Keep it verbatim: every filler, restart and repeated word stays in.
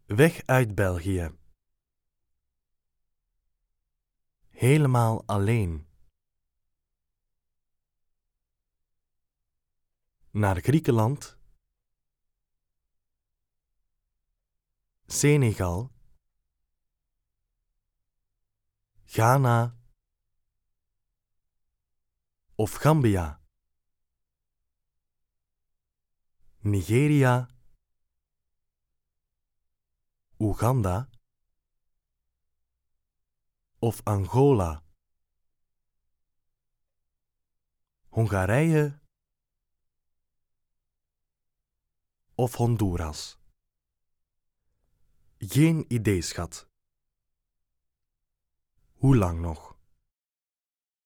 Weg uit België. Helemaal alleen. Naar Griekenland, Senegal, Ghana of Gambia, Nigeria, Oeganda of Angola, Hongarije of Honduras. Geen idee, schat. Hoe lang nog?